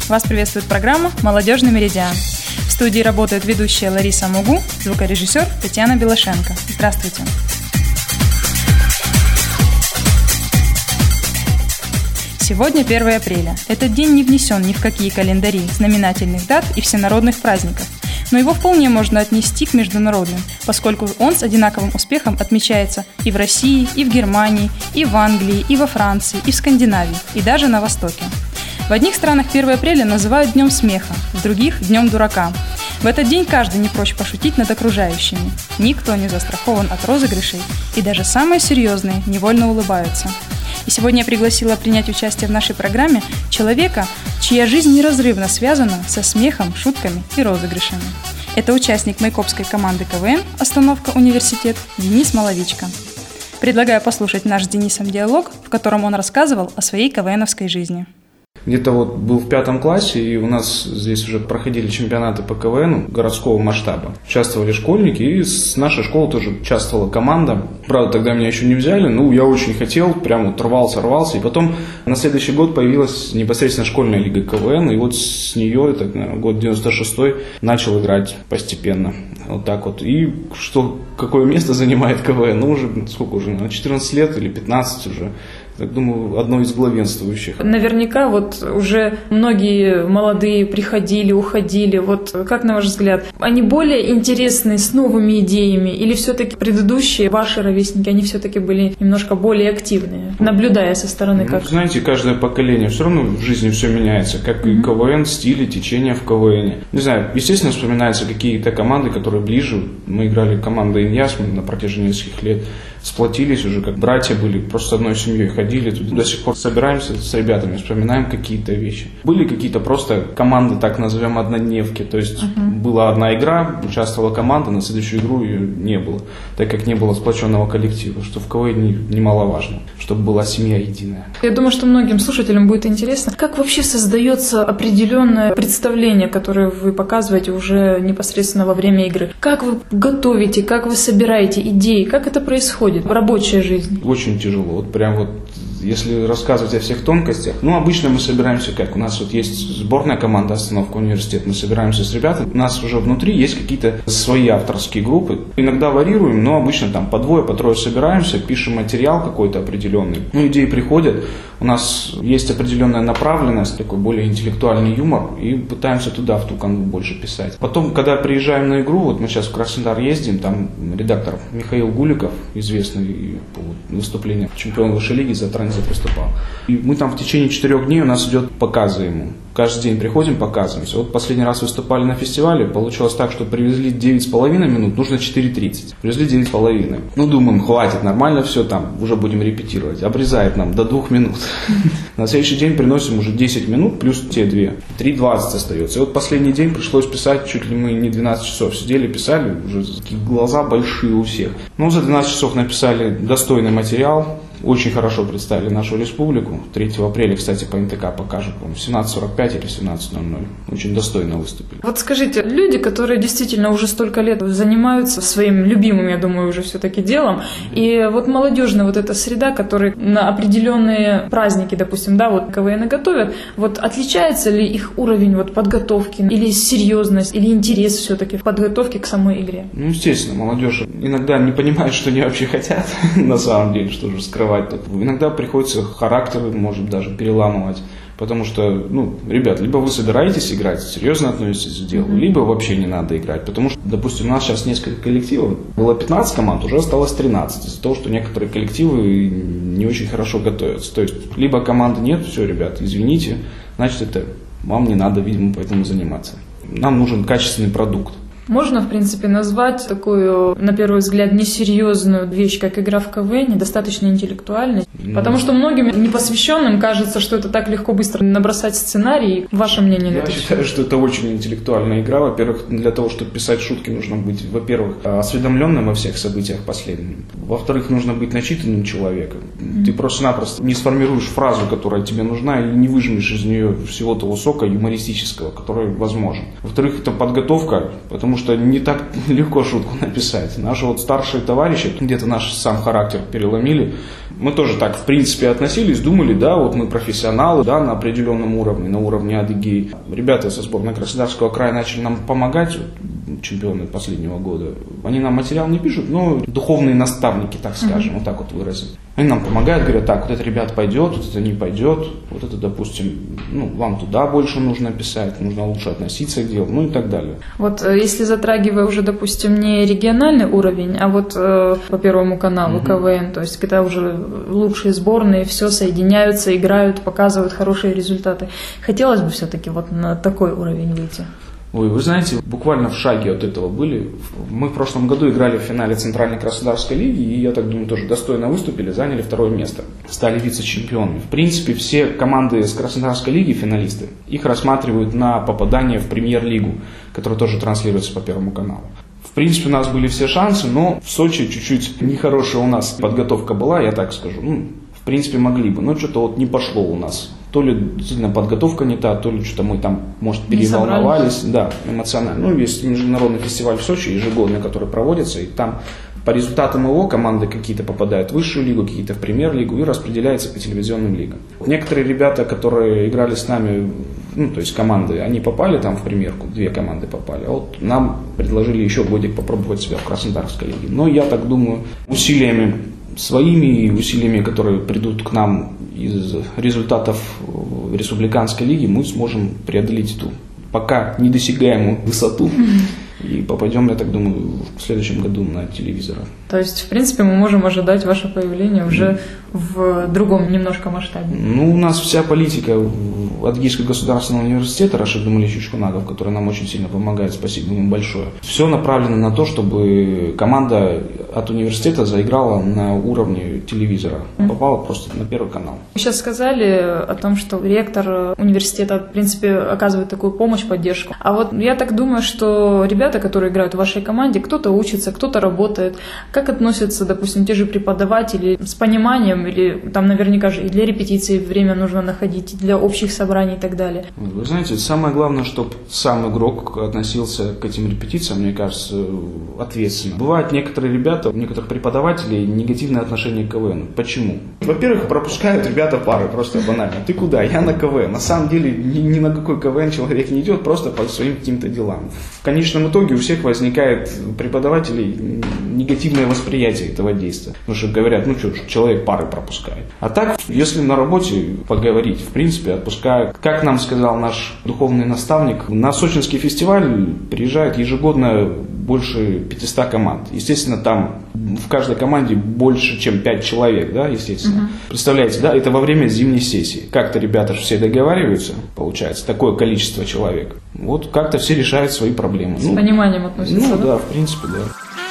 Вас приветствует программа «Молодежный меридиан». В студии работают ведущая Лариса Мугу, звукорежиссер Татьяна Белошенко. Здравствуйте. Сегодня 1 апреля. Этот день не внесен ни в какие календари знаменательных дат и всенародных праздников, но его вполне можно отнести к международным, поскольку он с одинаковым успехом отмечается и в России, и в Германии, и в Англии, и во Франции, и в Скандинавии, и даже на Востоке. В одних странах 1 апреля называют Днем смеха, в других – Днем дурака. В этот день каждый не прочь пошутить над окружающими. Никто не застрахован от розыгрышей, и даже самые серьезные невольно улыбаются. И сегодня я пригласила принять участие в нашей программе человека, чья жизнь неразрывно связана со смехом, шутками и розыгрышами. Это участник майкопской команды КВН «Остановка университет» Денис Маловичко. Предлагаю послушать наш с Денисом диалог, в котором он рассказывал о своей КВНовской жизни. Где-то был в 5 классе, и у нас здесь уже проходили чемпионаты по КВН городского масштаба. Участвовали школьники, и с нашей школы тоже участвовала команда. Правда, тогда меня еще не взяли, но я очень хотел, прям рвался. И потом на следующий год появилась непосредственно школьная лига КВН, и вот с нее, это, наверное, год 96-й, начал играть постепенно. Вот так вот. И какое место занимает КВН? Уже, на 14 лет или 15 уже. Так думаю, одно из главенствующих. Наверняка уже многие молодые приходили, уходили. Как на ваш взгляд, они более интересны с новыми идеями или все-таки предыдущие ваши ровесники, они все-таки были немножко более активные, наблюдая со стороны? Знаете, каждое поколение, все равно в жизни все меняется, как и КВН, стили, течения в КВН. Не знаю, естественно, вспоминаются какие-то команды, которые ближе. Мы играли командой «Иньяс» на протяжении нескольких лет. Сплотились уже, как братья были, просто одной семьей ходили. Тут до сих пор собираемся с ребятами, вспоминаем какие-то вещи. Были какие-то просто команды, так назовем, однодневки. То есть была одна игра, участвовала команда, на следующую игру ее не было, так как не было сплоченного коллектива, что в КВН немаловажно, чтобы была семья единая. Я думаю, что многим слушателям будет интересно, как вообще создается определенное представление, которое вы показываете уже непосредственно во время игры. Как вы готовите, как вы собираете идеи, как это происходит? Рабочая жизнь. Очень тяжело. Если рассказывать о всех тонкостях, обычно мы собираемся как? У нас есть сборная команда «Остановка университет», мы собираемся с ребятами, у нас уже внутри есть какие-то свои авторские группы. Иногда варьируем, но обычно по двое, по трое собираемся, пишем материал какой-то определенный. Идеи приходят, у нас есть определенная направленность, такой более интеллектуальный юмор, и пытаемся туда, в ту канву больше писать. Потом, когда приезжаем на игру, мы сейчас в Краснодар ездим, там редактор Михаил Гуликов, известный по выступлению чемпион высшей лиги за транзит выступал. И мы там в течение 4 дней у нас идет показы ему. Каждый день приходим, показываемся. Последний раз выступали на фестивале, получилось так, что привезли 9,5 минут, нужно 4:30. Привезли 9,5. Думаем, хватит, нормально все, уже будем репетировать. Обрезает нам до 2 минут. На следующий день приносим уже 10 минут, плюс те 2. 3:20 остается. И последний день пришлось писать, чуть ли мы не 12 часов сидели, писали, уже такие глаза большие у всех. За 12 часов написали достойный материал. Очень хорошо представили нашу республику. 3 апреля, кстати, по НТК покажут, по-моему, в 17:45 или 17:00. Очень достойно выступили. Скажите, люди, которые действительно уже столько лет занимаются своим любимым, я думаю, уже все-таки делом, и молодежная эта среда, которая на определенные праздники, допустим, КВН готовят, отличается ли их уровень подготовки, или серьезность, или интерес все-таки в подготовке к самой игре? Естественно, молодежь иногда не понимает, что они вообще хотят, на самом деле, что же скрывать. Иногда приходится характеры, может, даже переламывать. Потому что, ребят, либо вы собираетесь играть, серьезно относитесь к делу, либо вообще не надо играть. Потому что, допустим, у нас сейчас несколько коллективов, было 15 команд, уже осталось 13. Из-за того, что некоторые коллективы не очень хорошо готовятся. То есть, либо команды нет, все, ребят, извините, значит, это вам не надо, видимо, поэтому заниматься. Нам нужен качественный продукт. Можно, в принципе, назвать такую, на первый взгляд, несерьезную вещь, как игра в КВН, достаточно интеллектуальной. Потому что многим непосвященным кажется, что это так легко быстро набросать сценарий. Ваше мнение на это? Я считаю, что это очень интеллектуальная игра. Во-первых, для того, чтобы писать шутки, нужно быть, во-первых, осведомленным во всех событиях последним. Во-вторых, нужно быть начитанным человеком. Ты просто-напросто не сформируешь фразу, которая тебе нужна, и не выжмешь из нее всего того сока юмористического, который возможен. Во-вторых, это подготовка, потому что не так легко шутку написать. Наши вот старшие товарищи, где-то наш сам характер переломили. Мы тоже так, в принципе, относились, думали, да, вот мы профессионалы, да, на определенном уровне, на уровне Адыгеи. Ребята со сборной Краснодарского края начали нам помогать, чемпионы последнего года. Они нам материал не пишут, но духовные наставники, так скажем, вот так вот выразим. Они нам помогают, говорят, так, вот это, ребят, пойдет, вот это не пойдет, вот это, допустим, вам туда больше нужно писать, нужно лучше относиться к делу, ну и так далее. Вот если затрагивая уже, допустим, не региональный уровень, а вот по Первому каналу КВН, то есть когда уже лучшие сборные все соединяются, играют, показывают хорошие результаты. Хотелось бы все-таки вот на такой уровень выйти. Ой, вы знаете, буквально в шаге от этого были. Мы в прошлом году играли в финале Центральной Краснодарской лиги, и, я так думаю, тоже достойно выступили, заняли 2-е место. Стали вице-чемпионами. В принципе, все команды с Краснодарской лиги, финалисты, их рассматривают на попадание в премьер-лигу, которая тоже транслируется по Первому каналу. В принципе, у нас были все шансы, но в Сочи чуть-чуть нехорошая у нас подготовка была, я так скажу. В принципе, могли бы, но что-то вот не пошло у нас. То ли действительно подготовка не та, то ли что-то мы там, может, переволновались. Да, эмоционально. Есть международный фестиваль в Сочи ежегодный, который проводится, и там по результатам его команды какие-то попадают в высшую лигу, какие-то в премьер-лигу и распределяются по телевизионным лигам. Некоторые ребята, которые играли с нами, то есть команды, они попали там в премьерку, 2 команды попали, а вот нам предложили еще годик попробовать себя в Краснодарской лиге. Но я так думаю, усилиями своими и усилиями, которые придут к нам из результатов республиканской лиги, мы сможем преодолеть эту пока недосягаемую высоту и попадем, я так думаю, в следующем году на телевизор. То есть, в принципе, мы можем ожидать ваше появление уже в другом немножко масштабе. У нас вся политика Адыгейского государственного университета Рашида Муличевича Кунагов, который нам очень сильно помогает, спасибо ему большое. Все направлено на то, чтобы команда от университета заиграла на уровне телевизора. Попала просто на Первый канал. Вы сейчас сказали о том, что ректор университета, в принципе, оказывает такую помощь, поддержку. А вот я так думаю, что ребята, которые играют в вашей команде, кто-то учится, кто-то работает. Как относятся, допустим, те же преподаватели с пониманием, или там наверняка же и для репетиции время нужно находить, и для общих собраний и так далее? Вы знаете, самое главное, чтобы сам игрок относился к этим репетициям, мне кажется, ответственно. Бывают некоторые ребята, у некоторых преподавателей негативное отношение к КВН. Почему? Во-первых, пропускают ребята пары, просто банально. Ты куда? Я на КВН. На самом деле ни на какой КВН человек не идет, просто по своим каким-то делам. В конечном итоге у всех возникает у преподавателей негативное восприятие этого действия. Потому что говорят, человек пары пропускает. А так, если на работе поговорить, в принципе, отпускают. Как нам сказал наш духовный наставник, на сочинский фестиваль приезжает ежегодно больше 500 команд. Естественно, там в каждой команде больше, чем 5 человек, да, естественно. Представляете, да, это во время зимней сессии. Как-то ребята же все договариваются, получается, такое количество человек. Вот как-то все решают свои проблемы. С пониманием относятся. Да, в принципе, да.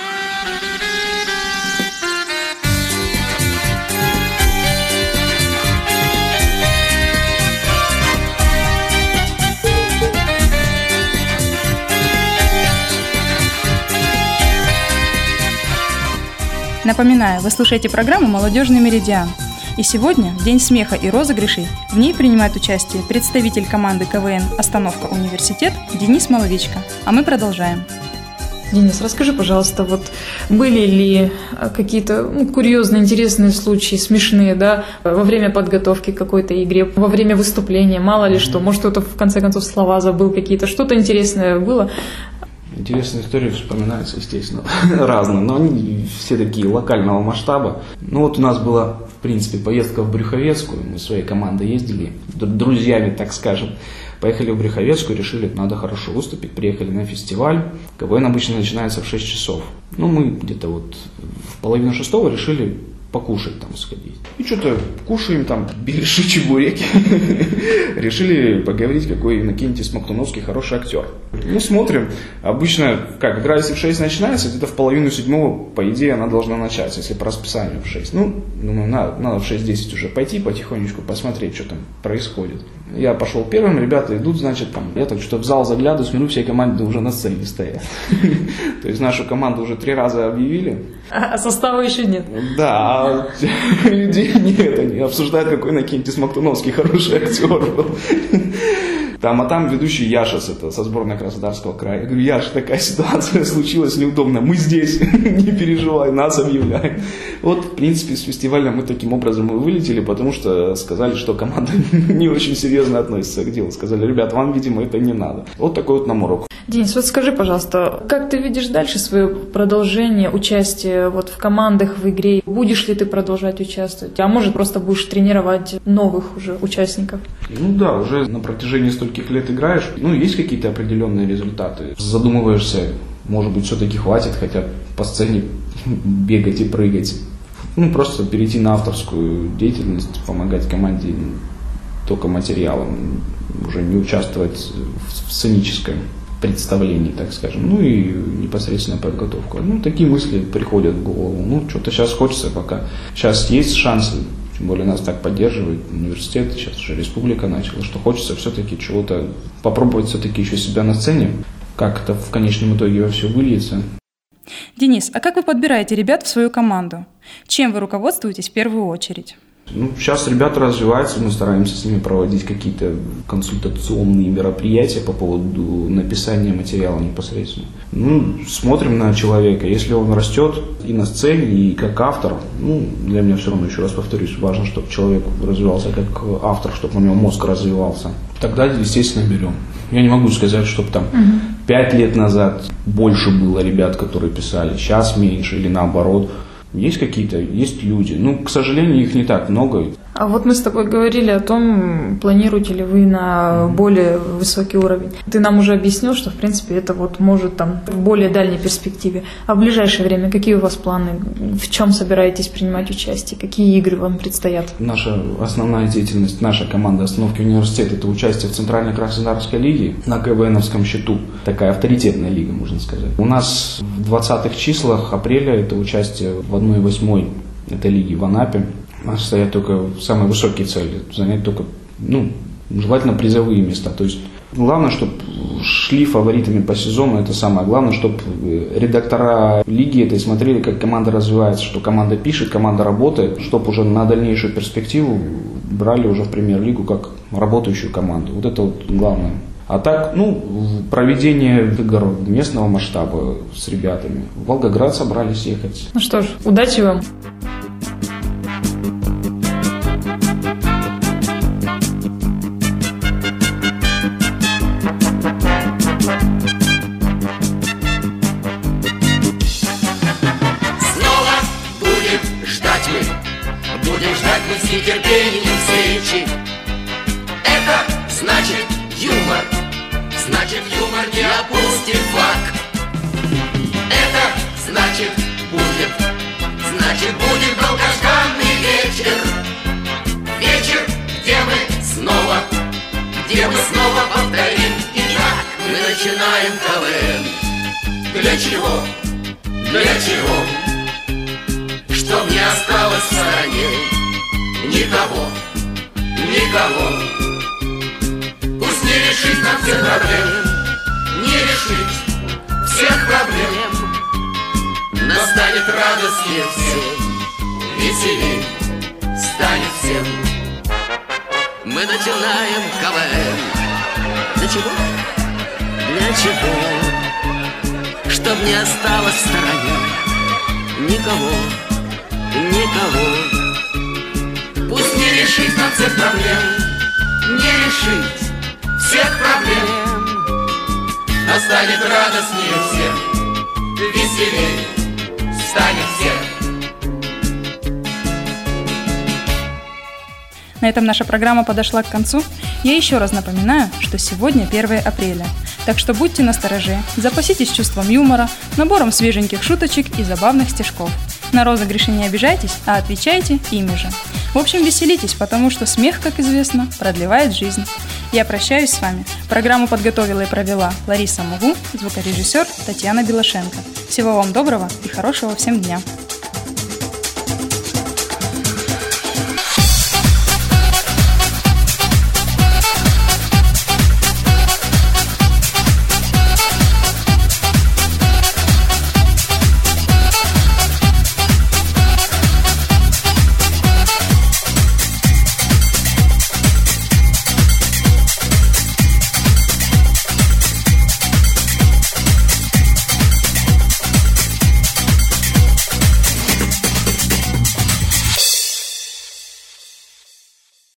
Напоминаю, вы слушаете программу «Молодежный меридиан». И сегодня, в День смеха и розыгрышей, в ней принимает участие представитель команды КВН «Остановка университет» Денис Маловичко. А мы продолжаем. Денис, расскажи, пожалуйста, вот были ли какие-то курьезные, интересные случаи, смешные, да, во время подготовки к какой-то игре, во время выступления, мало ли что, может, кто-то в конце концов слова забыл какие-то, что-то интересное было? Интересные истории вспоминаются, естественно, разные, но они все такие локального масштаба. Вот у нас была, в принципе, поездка в Брюховецкую, мы своей командой ездили, друзьями, так скажем. Поехали в Брюховецкую, решили, надо хорошо выступить, приехали на фестиваль. КВН обычно начинается в 6 часов. Мы где-то в 5:30 решили покушать там сходить. И что-то кушаем там, беляши, чебуреки. Решили поговорить, какой Иннокентий Смоктуновский хороший актер. Смотрим. Обычно, игра если в 6 начинается, где-то в 6:30, по идее, она должна начаться, если по расписанию в 6. Думаю, надо в 6:10 уже пойти потихонечку, посмотреть, что там происходит. Я пошел первым, ребята идут, значит, там, я так что-то в зал заглядываю, смотрю, все команды уже на сцене стоят. То есть нашу команду уже 3 раза объявили. А состава еще нет? Да, а людей нет, они обсуждают, какой Иннокентий Смоктуновский хороший актер был. А там ведущий Яша со сборной Краснодарского края. Я говорю: Яш, такая ситуация случилась неудобная, мы здесь, не переживай, нас объявляют. Вот, в принципе, с фестиваля мы таким образом и вылетели, потому что сказали, что команда не очень серьезно относится к делу. Сказали: ребят, вам, видимо, это не надо. Вот такой вот нам урок. Денис, вот скажи, пожалуйста, как ты видишь дальше свое продолжение участия в командах, в игре? Будешь ли ты продолжать участвовать? А может, просто будешь тренировать новых уже участников? Да, уже на протяжении стольких лет играешь. Есть какие-то определенные результаты. Задумываешься, может быть, все-таки хватит, хотя по сцене бегать и прыгать. Просто перейти на авторскую деятельность, помогать команде только материалом, уже не участвовать в сценическом представлении, так скажем, и непосредственная подготовка. Такие мысли приходят в голову. Что-то сейчас хочется пока. Сейчас есть шансы, тем более нас так поддерживает университет, сейчас уже республика начала, что хочется все-таки чего-то попробовать все-таки еще себя на сцене, как это в конечном итоге во все выльется. Денис, а как вы подбираете ребят в свою команду? Чем вы руководствуетесь в первую очередь? Сейчас ребята развиваются, мы стараемся с ними проводить какие-то консультационные мероприятия по поводу написания материала непосредственно. Смотрим на человека, если он растет и на сцене, и как автор, для меня все равно, еще раз повторюсь, важно, чтобы человек развивался как автор, чтобы у него мозг развивался. Тогда, естественно, берем. Я не могу сказать, чтобы 5 лет назад больше было ребят, которые писали, сейчас меньше или наоборот. Есть люди. К сожалению, их не так много. А вот мы с тобой говорили о том, планируете ли вы на более высокий уровень. Ты нам уже объяснил, что, в принципе, это может в более дальней перспективе. А в ближайшее время какие у вас планы? В чем собираетесь принимать участие? Какие игры вам предстоят? Наша основная деятельность, наша команда «Остановки университета» — это участие в Центральной Краснодарской лиге на КВНовском счету. Такая авторитетная лига, можно сказать. У нас в 20-х числах апреля это участие в 1/8 этой лиги в Анапе. У нас стоят только самые высокие цели. Занять только, желательно призовые места. То есть главное, чтобы шли фаворитами по сезону, это самое главное, чтобы редактора лиги этой смотрели, как команда развивается, что команда пишет, команда работает, чтобы уже на дальнейшую перспективу брали уже в премьер-лигу как работающую команду. Вот это главное. А так, проведение игр местного масштаба с ребятами. В Волгоград собрались ехать. Что ж, удачи вам! Будем ждать мы с нетерпением встречи. Это значит юмор. Значит, юмор не опустит флаг. Это значит будет долгожданный вечер. Вечер, где мы снова повторим. Итак, мы начинаем КВН. Для чего? Чтоб не осталось в стороне никого. Пусть не решить нам всех проблем, не решить всех проблем, но станет радостнее всем, веселей станет всем. Мы начинаем КВН. Для чего? Чтоб не осталось в стороне никого. Пусть не решить нам всех проблем, не решить всех проблем, но станет радостнее всем, веселей станет всем. На этом наша программа подошла к концу. Я еще раз напоминаю, что сегодня 1 апреля. Так что будьте настороже, запаситесь чувством юмора, набором свеженьких шуточек и забавных стишков. На розыгрыши не обижайтесь, а отвечайте ими же. В общем, веселитесь, потому что смех, как известно, продлевает жизнь. Я прощаюсь с вами. Программу подготовила и провела Лариса Мугу, звукорежиссер Татьяна Белошенко. Всего вам доброго и хорошего всем дня.